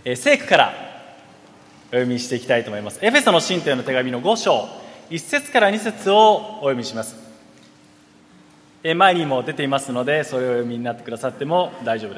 聖句からお読みしていきたいと思います。エフェソの信徒への手紙の5章1節から2節をお読みします。前にも出ていますので、それをお読みになってくださっても大丈夫です。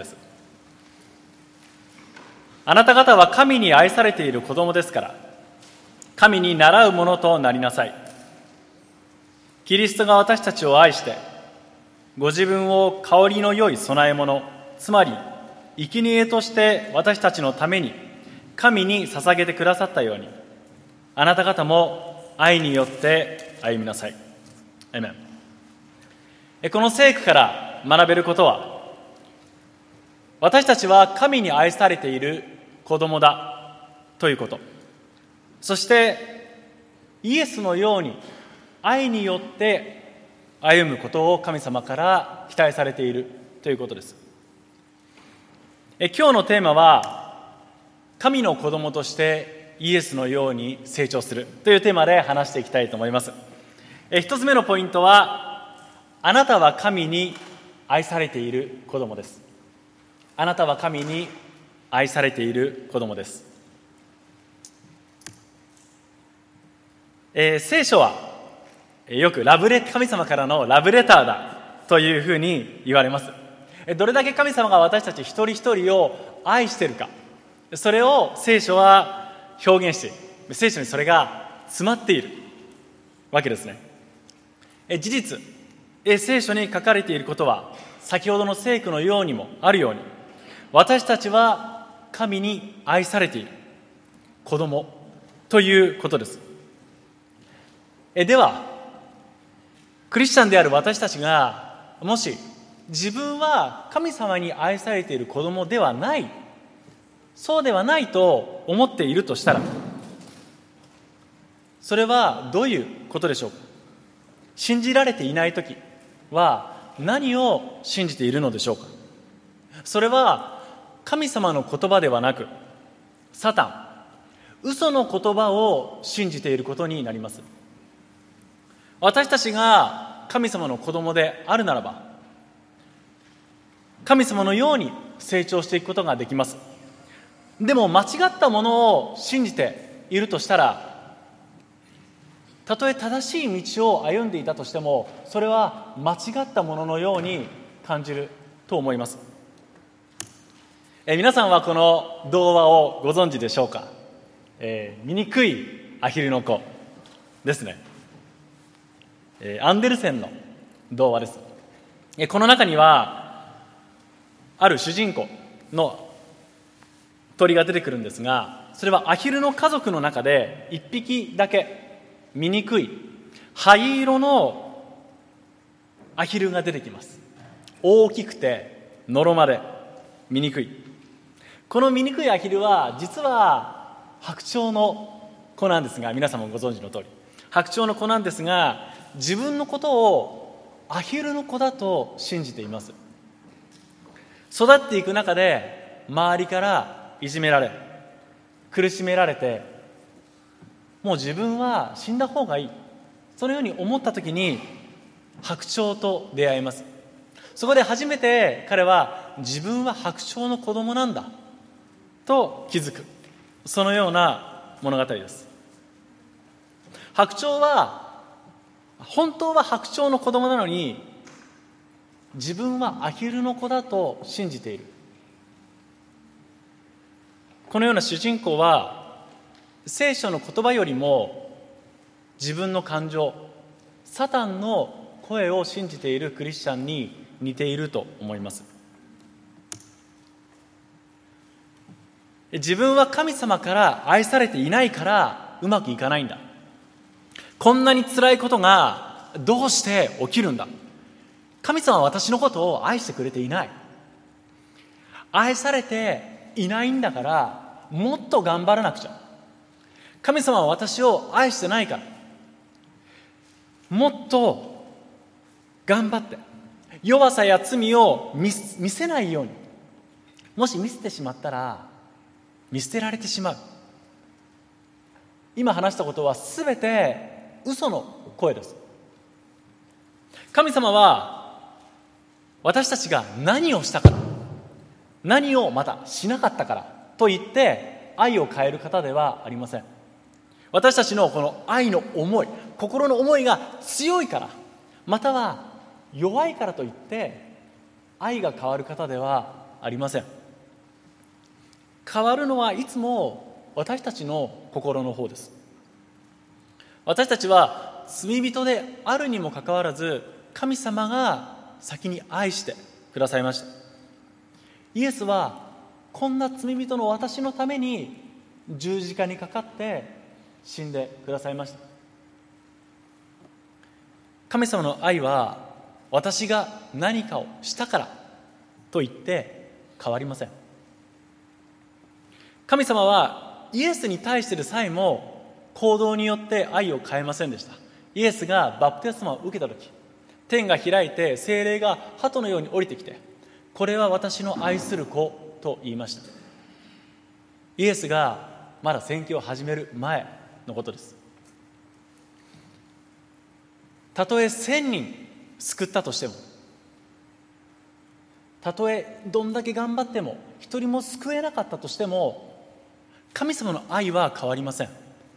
あなた方は神に愛されている子供ですから、神に倣うものとなりなさい。キリストが私たちを愛して、ご自分を香りの良い供え物、つまり生贄として私たちのために神に捧げてくださったように、あなた方も愛によって歩みなさい。アーメン。この聖句から学べることは、私たちは神に愛されている子供だということ、そしてイエスのように愛によって歩むことを神様から期待されているということです。今日のテーマは、神の子供としてイエスのように成長するというテーマで話していきたいと思います。一つ目のポイントは、あなたは神に愛されている子供です。あなたは神に愛されている子供です。聖書はよく神様からのラブレターだというふうに言われます。どれだけ神様が私たち一人一人を愛しているか、それを聖書は表現している。聖書にそれが詰まっているわけですね。事実、聖書に書かれていることは、先ほどの聖句のようにもあるように、私たちは神に愛されている子供ということです。では、クリスチャンである私たちが、もし自分は神様に愛されている子供ではない、そうではないと思っているとしたら、それはどういうことでしょうか。信じられていないときは何を信じているのでしょうか。それは神様の言葉ではなく、サタン、嘘の言葉を信じていることになります。私たちが神様の子供であるならば、神様のように成長していくことができます。でも間違ったものを信じているとしたら、たとえ正しい道を歩んでいたとしても、それは間違ったもののように感じると思います。皆さんはこの童話をご存知でしょうか。醜いアヒルの子ですね。アンデルセンの童話です。この中にはある主人公の鳥が出てくるんですが、それはアヒルの家族の中で一匹だけ醜い灰色のアヒルが出てきます。大きくてのろまで醜い。この醜いアヒルは実は白鳥の子なんですが、皆さんもご存知の通り白鳥の子なんですが、自分のことをアヒルの子だと信じています。育っていく中で周りからいじめられ、苦しめられて、もう自分は死んだ方がいい、そのように思った時に白鳥と出会います。そこで初めて彼は自分は白鳥の子供なんだと気づく、そのような物語です。白鳥は本当は白鳥の子供なのに、自分はアヒルの子だと信じている。このような主人公は聖書の言葉よりも自分の感情、サタンの声を信じているクリスチャンに似ていると思います。自分は神様から愛されていないからうまくいかないんだ。こんなに辛いことがどうして起きるんだ。神様は私のことを愛してくれていない。愛されていないんだから、もっと頑張らなくちゃ。神様は私を愛してないから、もっと頑張って、弱さや罪を見せないように。もし見せてしまったら、見捨てられてしまう。今話したことはすべて嘘の声です。神様は私たちが何をしたから、何をまたしなかったからと言って愛を変える方ではありません。私たちのこの愛の思い、心の思いが強いから、または弱いからといって愛が変わる方ではありません。変わるのはいつも私たちの心の方です。私たちは罪人であるにもかかわらず、神様が先に愛してくださいました。イエスはこんな罪人の私のために十字架にかかって死んでくださいました。神様の愛は私が何かをしたからと言って変わりません。神様はイエスに対してでさえも行動によって愛を変えませんでした。イエスがバプテスマを受けたとき、天が開いて聖霊が鳩のように降りてきて、これは私の愛する子と言いました。イエスがまだ宣教を始める前のことです。たとえ1000人救ったとしても、たとえどんだけ頑張っても一人も救えなかったとしても、神様の愛は変わりません。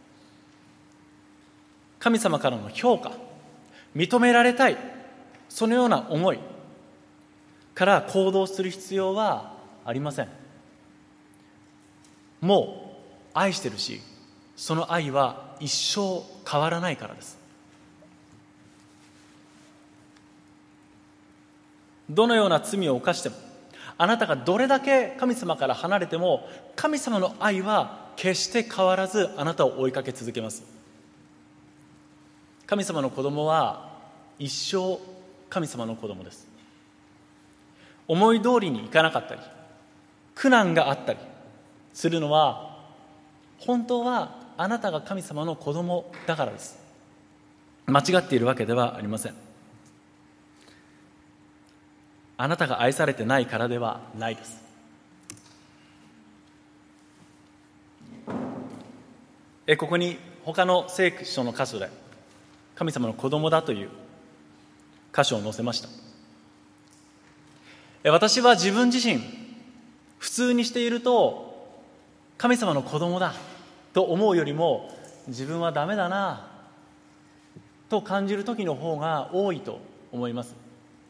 神様からの評価、認められたい、そのような思いから行動する必要はありません。もう愛してるし、その愛は一生変わらないからです。どのような罪を犯しても、あなたがどれだけ神様から離れても、神様の愛は決して変わらずあなたを追いかけ続けます。神様の子供は一生神様の子供です。思い通りにいかなかったり、苦難があったりするのは、本当はあなたが神様の子供だからです。間違っているわけではありません。あなたが愛されてないからではないです。ここに他の聖書の箇所で神様の子供だという箇所を載せました。私は自分自身普通にしていると神様の子供だと思うよりも、自分はダメだなと感じる時の方が多いと思います。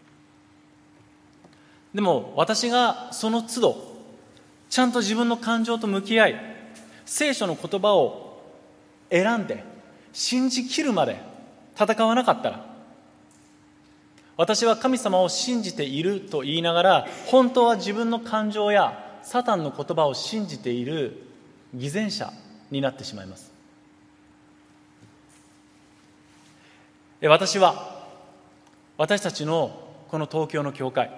でも私がその都度ちゃんと自分の感情と向き合い、聖書の言葉を選んで信じきるまで戦わなかったら、私は神様を信じていると言いながら、本当は自分の感情やサタンの言葉を信じている偽善者になってしまいます。私たちのこの東京の教会、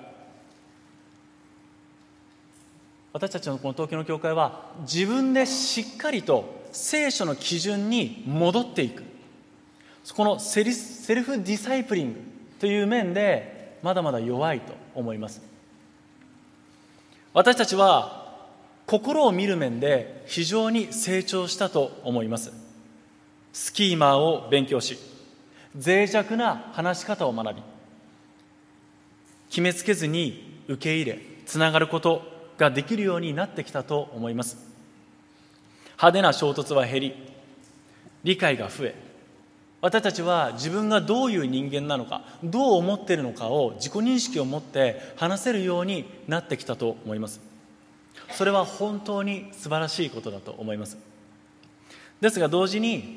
は自分でしっかりと聖書の基準に戻っていく、このセルフディサイプリングという面でまだまだ弱いと思います。私たちは心を見る面で非常に成長したと思います。スキーマーを勉強し、脆弱な話し方を学び、決めつけずに受け入れつながることができるようになってきたと思います。派手な衝突は減り、理解が増え、私たちは自分がどういう人間なのか、どう思っているのかを自己認識を持って話せるようになってきたと思います。それは本当に素晴らしいことだと思います。ですが同時に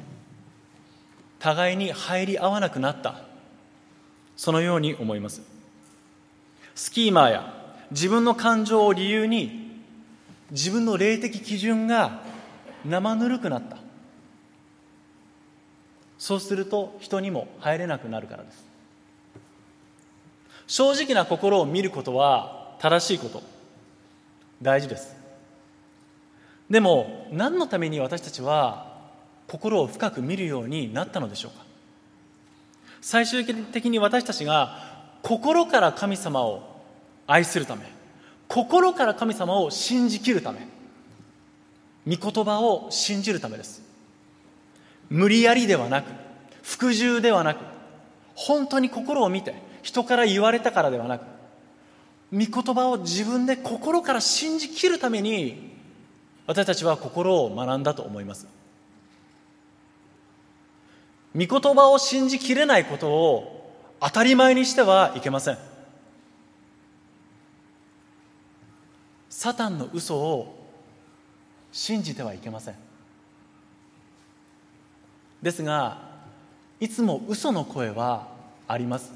互いに入り合わなくなった、そのように思います。スキーマーや自分の感情を理由に自分の霊的基準が生ぬるくなった。そうすると人にも入れなくなるからです。正直な心を見ることは正しいこと、大事です。でも何のために私たちは心を深く見るようになったのでしょうか。最終的に私たちが心から神様を愛するため、心から神様を信じきるため、御言葉を信じるためです。無理やりではなく、服従ではなく、本当に心を見て、人から言われたからではなく、御言葉を自分で心から信じきるために私たちは心を学んだと思います。御言葉を信じきれないことを当たり前にしてはいけません。サタンの嘘を信じてはいけません。ですが、いつも嘘の声はあります。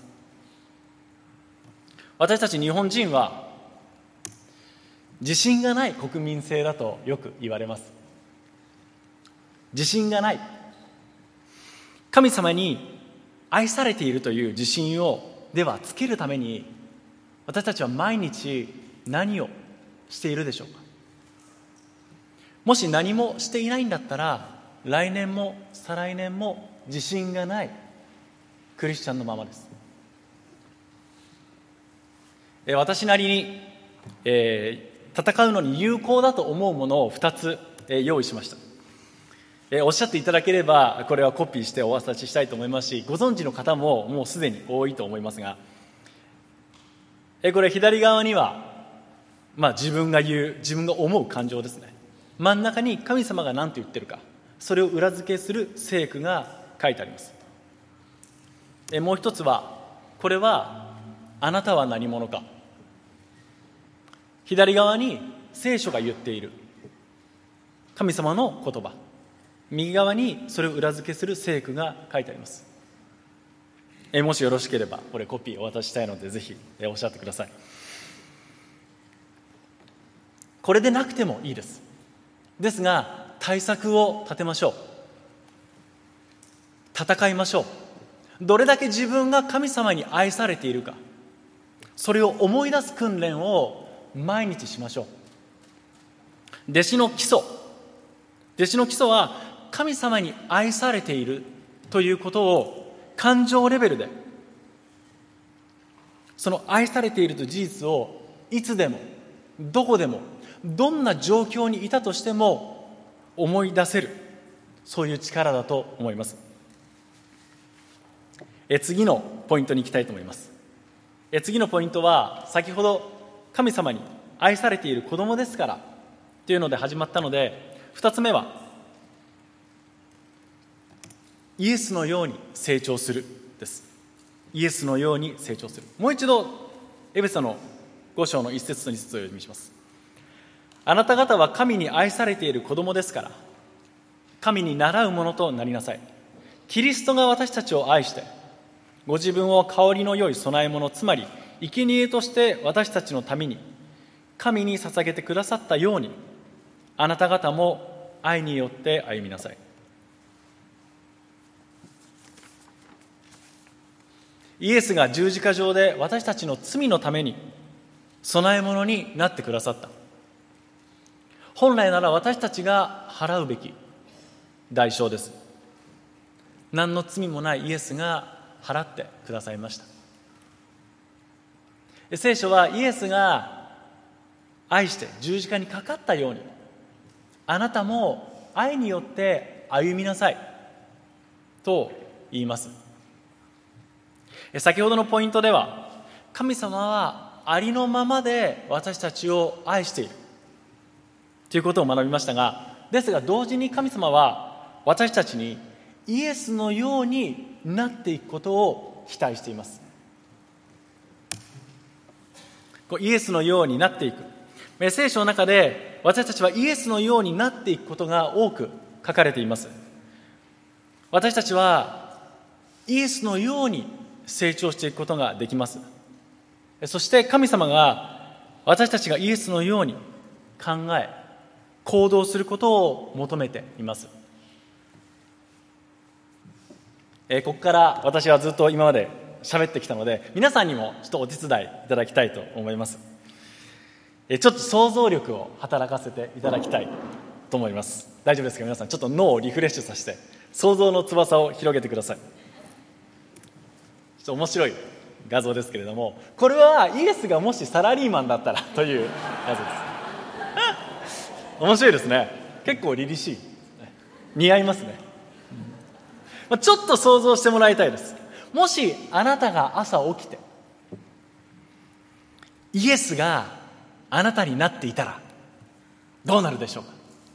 私たち日本人は自信がない国民性だとよく言われます。自信がない。神様に愛されているという自信をではつけるために、私たちは毎日何をしているでしょうか。もし何もしていないんだったら、来年も再来年も自信がないクリスチャンのままです。私なりに、戦うのに有効だと思うものを2つ、用意しました。おっしゃっていただければこれはコピーしてお渡ししたいと思いますし、ご存知の方ももうすでに多いと思いますが、これ左側には、自分が思う感情ですね。真ん中に神様が何と言ってるか、それを裏付けする聖句が書いてあります。もう一つは、これはあなたは何者か。左側に聖書が言っている神様の言葉、右側にそれを裏付けする聖句が書いてあります。もしよろしければこれコピーお渡ししたいので、ぜひおっしゃってください。これでなくてもいいです。ですが対策を立てましょう。戦いましょう。どれだけ自分が神様に愛されているか、それを思い出す訓練を毎日しましょう。弟子の基礎は神様に愛されているということを感情レベルで、その愛されているという事実をいつでもどこでもどんな状況にいたとしても思い出せる、そういう力だと思います。次のポイントに行きたいと思います。次のポイントは、先ほど神様に愛されている子供ですからというので始まったので、2つ目はイエスのように成長するです。イエスのように成長する。もう一度エペソの5章の1節と2節をお読みします。あなた方は神に愛されている子供ですから、神に倣うものとなりなさい。キリストが私たちを愛してご自分を香りの良い供え物、つまり生贄として私たちのために神に捧げてくださったように、あなた方も愛によって歩みなさい。イエスが十字架上で私たちの罪のために供え物になってくださった。本来なら私たちが払うべき代償です。何の罪もないイエスが払ってくださいました。聖書はイエスが愛して十字架にかかったように、あなたも愛によって歩みなさいと言います。先ほどのポイントでは、神様はありのままで私たちを愛しているということを学びましたが、ですが同時に神様は私たちにイエスのようになっていくことを期待しています。イエスのようになっていく。聖書の中で私たちはイエスのようになっていくことが多く書かれています。私たちはイエスのように成長していくことができます。そして神様が私たちがイエスのように考え行動することを求めています。ここから私はずっと今まで喋ってきたので、皆さんにもちょっとお手伝いいただきたいと思います。ちょっと想像力を働かせていただきたいと思います。大丈夫ですか皆さん。ちょっと脳をリフレッシュさせて想像の翼を広げてください。ちょっと面白い画像ですけれども、これはイエスがもしサラリーマンだったらという画像です面白いですね。結構凛々しい、似合いますね。ちょっと想像してもらいたいです。もしあなたが朝起きてイエスがあなたになっていたらどうなるでしょうか。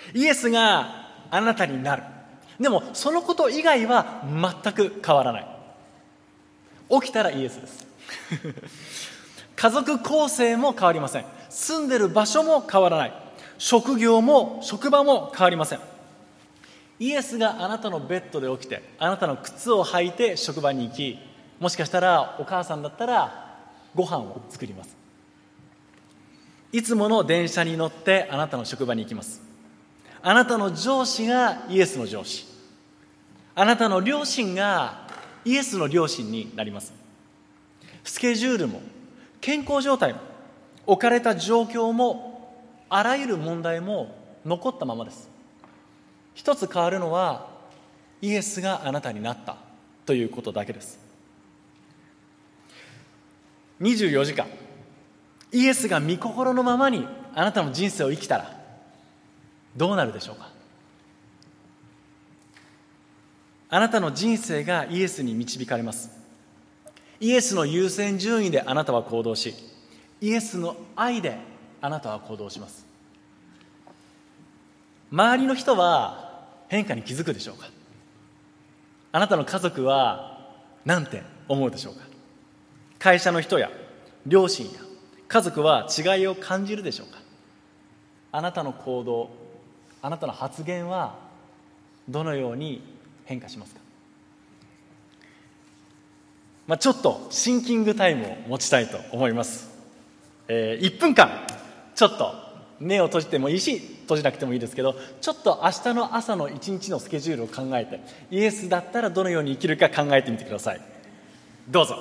イエスがあなたになる。でもそのこと以外は全く変わらない。起きたらイエスです家族構成も変わりません。住んでる場所も変わらない。職業も職場も変わりません。イエスがあなたのベッドで起きて、あなたの靴を履いて職場に行き、もしかしたらお母さんだったらご飯を作ります。いつもの電車に乗ってあなたの職場に行きます。あなたの上司がイエスの上司、あなたの両親がイエスの両親になります。スケジュールも健康状態も置かれた状況もあらゆる問題も残ったままです。一つ変わるのはイエスがあなたになったということだけです。24時間イエスが御心のままにあなたの人生を生きたらどうなるでしょうか。あなたの人生がイエスに導かれます。イエスの優先順位であなたは行動し、イエスの愛であなたは行動します。周りの人は変化に気づくでしょうか。あなたの家族は何て思うでしょうか。会社の人や両親や家族は違いを感じるでしょうか。あなたの行動、あなたの発言はどのように変化しますか。ちょっとシンキングタイムを持ちたいと思います。1分間ちょっと目を閉じてもいいし閉じなくてもいいですけど、ちょっと明日の朝の一日のスケジュールを考えて、イエスだったらどのように生きるか考えてみてください。どうぞ。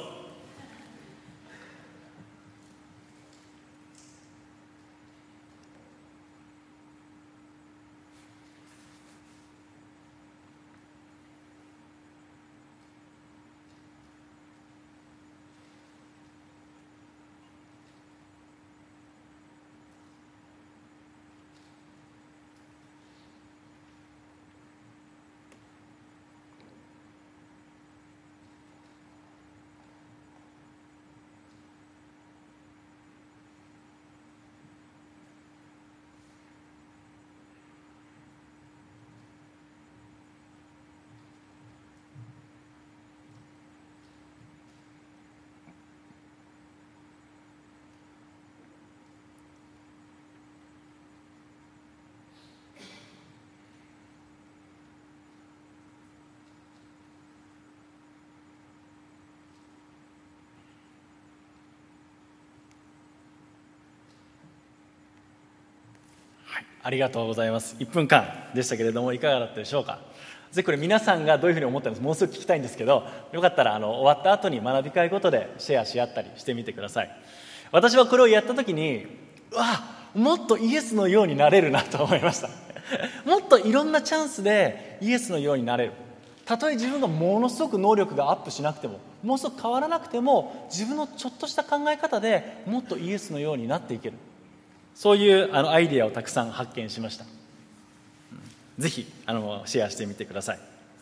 ありがとうございます。1分間でしたけれどもいかがだったでしょうか。ぜひこれ皆さんがどういうふうに思ったのかもうすぐ聞きたいんですけど、よかったら終わった後に学び会ごとでシェアし合ったりしてみてください。私はこれをやった時にもっとイエスのようになれるなと思いましたもっといろんなチャンスでイエスのようになれる。たとえ自分がものすごく能力がアップしなくても、もうすぐ変わらなくても、自分のちょっとした考え方でもっとイエスのようになっていける。そういうアイデアをたくさん発見しました。ぜひシェアしてみてください。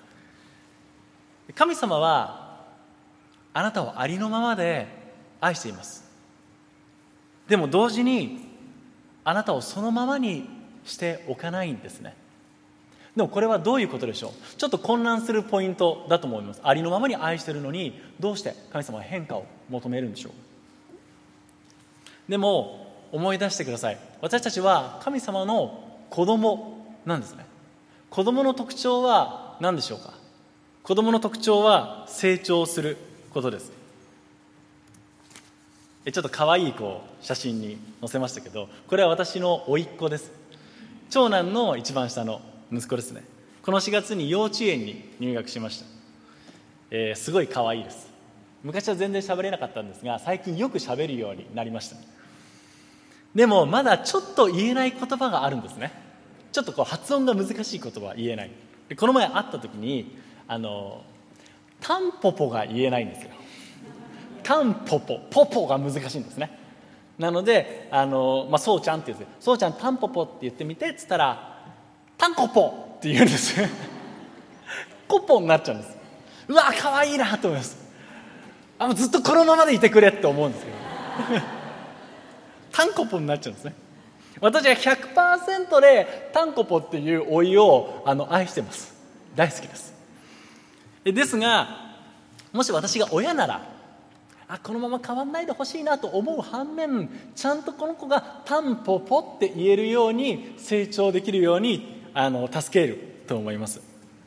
神様はあなたをありのままで愛しています。でも同時にあなたをそのままにしておかないんですね。でもこれはどういうことでしょう。ちょっと混乱するポイントだと思います。ありのままに愛しているのにどうして神様は変化を求めるんでしょう。でも思い出してください。私たちは神様の子供なんですね。子供の特徴は何でしょうか。子供の特徴は成長することです。ちょっと可愛い写真に載せましたけど、これは私の甥っ子です。長男の一番下の息子ですね。この4月に幼稚園に入学しました。すごい可愛いです。昔は全然喋れなかったんですが、最近よく喋るようになりました。でもまだちょっと言えない言葉があるんですね。ちょっと発音が難しい言葉は言えない。でこの前会った時にタンポポが言えないんですよ。タンポポ、ポポが難しいんですね。なのでそうちゃんって言うんですよ。そうちゃんタンポポって言ってみてっつったらタンコポって言うんですコポになっちゃうんです。うわ可愛いなと思います。ずっとこのままでいてくれって思うんですけどタンコポになっちゃうんですね。 私は 100% でタンコポっていうお湯を愛してます。大好きです。ですが、もし私が親なら、このまま変わんないでほしいなと思う反面、ちゃんとこの子がタンポポって言えるように成長できるように助けると思います。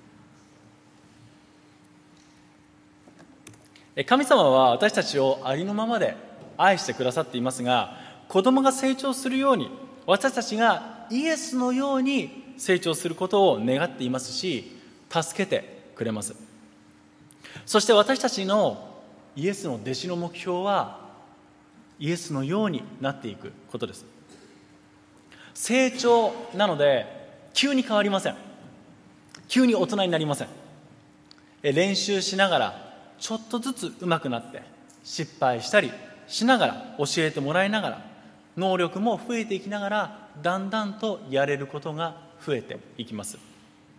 神様は私たちをありのままで愛してくださっていますが、子供が成長するように、私たちがイエスのように成長することを願っていますし、助けてくれます。そして私たちのイエスの弟子の目標は、イエスのようになっていくことです。成長なので急に変わりません。急に大人になりません。練習しながらちょっとずつ上手くなって、失敗したりしながら、教えてもらいながら、能力も増えていきながら、だんだんとやれることが増えていきます。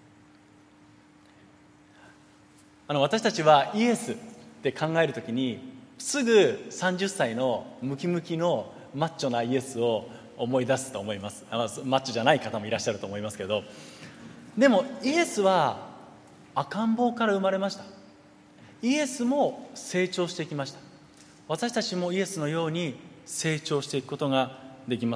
私たちはイエスって考えるときに、すぐ30歳のムキムキのマッチョなイエスを思い出すと思います。マッチョじゃない方もいらっしゃると思いますけど、でもイエスは赤ん坊から生まれました。イエスも成長していきました。私たちもイエスのように成長していくことができます。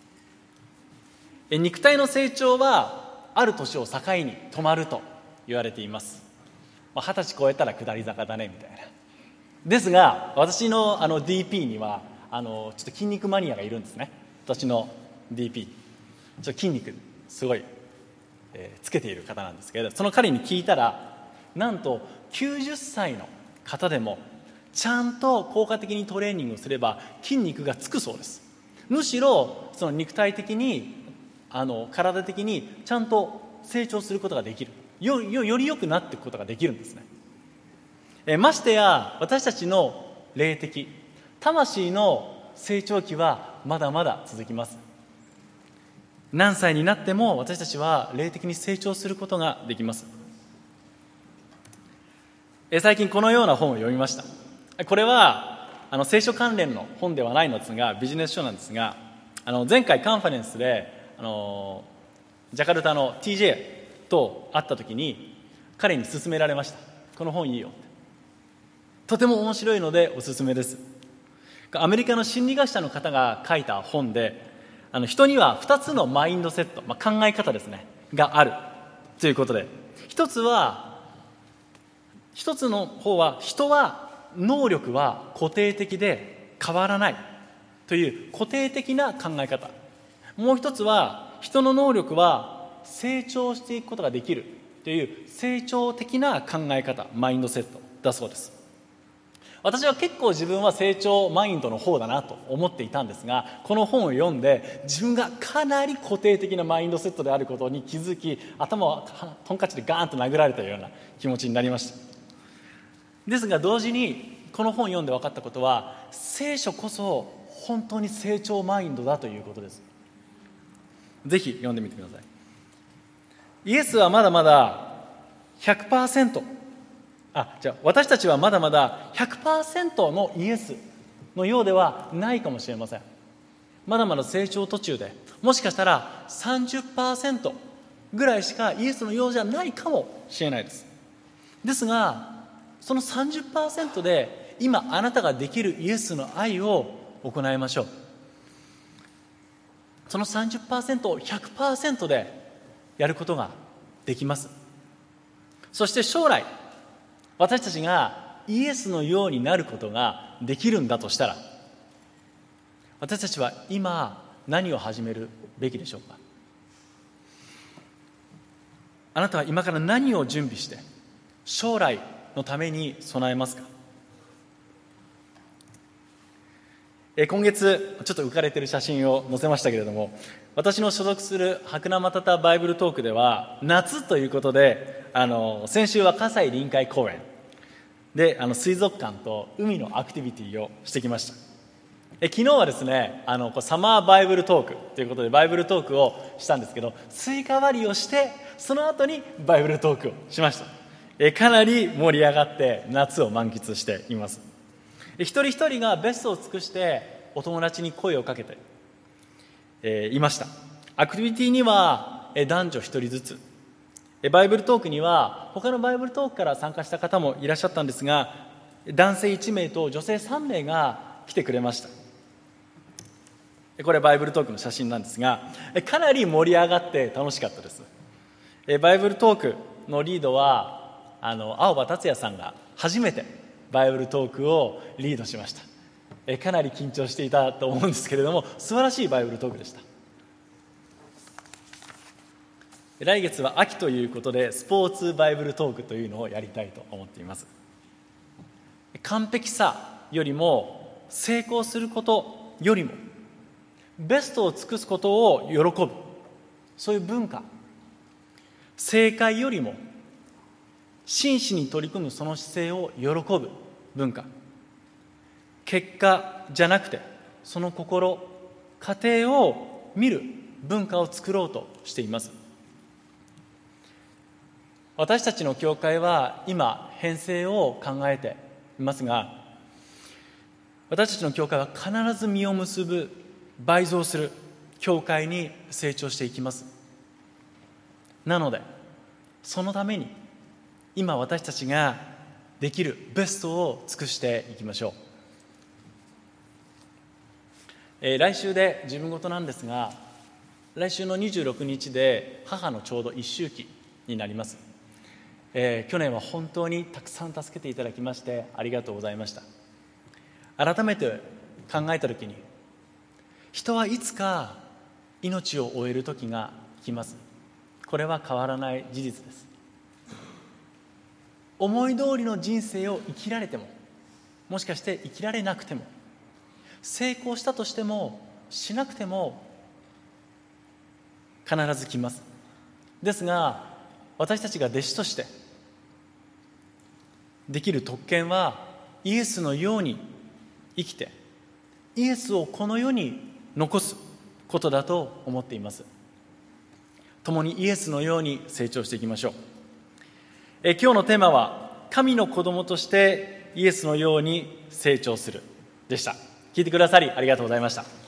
肉体の成長はある年を境に止まると言われています。20歳超えたら下り坂だねみたいな。ですが、私のDP にはちょっと筋肉マニアがいるんですね。私の DP、ちょっと筋肉すごい、つけている方なんですけれど、その彼に聞いたら、なんと90歳の方でもちゃんと効果的にトレーニングをすれば筋肉がつくそうです。むしろその肉体的に体的にちゃんと成長することができる、より良くなっていくことができるんですね。ましてや私たちの霊的魂の成長期はまだまだ続きます。何歳になっても私たちは霊的に成長することができます。最近このような本を読みました。これは聖書関連の本ではないのですが、ビジネス書なんですが、前回カンファレンスでジャカルタの TJ と会った時に彼に勧められました。この本いいよって。とても面白いのでおすすめです。アメリカの心理学者の方が書いた本で、人には2つのマインドセット、考え方ですねがあるということで、一つの方は、人は能力は固定的で変わらないという固定的な考え方。もう一つは、人の能力は成長していくことができるという成長的な考え方、マインドセットだそうです。私は結構自分は成長マインドの方だなと思っていたんですが、この本を読んで自分がかなり固定的なマインドセットであることに気づき、頭をトンカチでガーンと殴られたような気持ちになりました。ですが同時にこの本を読んで分かったことは、聖書こそ本当に成長マインドだということです。ぜひ読んでみてください。イエスはまだまだ 100%、私たちはまだまだ 100% のイエスのようではないかもしれません。まだまだ成長途中で、もしかしたら 30% ぐらいしかイエスのようじゃないかもしれないです。ですがその 30% で今あなたができるイエスの愛を行いましょう。その 30% を 100% でやることができます。そして将来私たちがイエスのようになることができるんだとしたら、私たちは今何を始めるべきでしょうか。あなたは今から何を準備して将来のために備えますか。今月ちょっと浮かれている写真を載せましたけれども、私の所属する白生マタタバイブルトークでは夏ということで、先週は葛西臨海公園で水族館と海のアクティビティをしてきました。昨日はですね、サマーバイブルトークということでバイブルトークをしたんですけど、スイカ割りをしてその後にバイブルトークをしました。かなり盛り上がって夏を満喫しています。一人一人がベストを尽くしてお友達に声をかけて、 いました。アクティビティには男女1人ずつ、バイブルトークには他のバイブルトークから参加した方もいらっしゃったんですが、男性1名と女性3名が来てくれました。これバイブルトークの写真なんですが、かなり盛り上がって楽しかったです。バイブルトークのリードは青葉達也さんが初めてバイブルトークをリードしました。かなり緊張していたと思うんですけれども、素晴らしいバイブルトークでした。来月は秋ということでスポーツバイブルトークというのをやりたいと思っています。完璧さよりも成功することよりもベストを尽くすことを喜ぶ、そういう文化、正解よりも真摯に取り組むその姿勢を喜ぶ文化、結果じゃなくてその心、過程を見る文化を作ろうとしています。私たちの教会は今編成を考えていますが、私たちの教会は必ず実を結ぶ、倍増する教会に成長していきます。なのでそのために今私たちができるベストを尽くしていきましょう。来週で自分事なんですが、来週の26日で母のちょうど一周忌になります。去年は本当にたくさん助けていただきましてありがとうございました。改めて考えたときに、人はいつか命を終える時が来ます。これは変わらない事実です。思い通りの人生を生きられても、もしかして生きられなくても、成功したとしてもしなくても必ず来ます。ですが私たちが弟子としてできる特権は、イエスのように生きてイエスをこの世に残すことだと思っています。共にイエスのように成長していきましょう。今日のテーマは神の子供としてイエスのように成長するでした。聞いてくださりありがとうございました。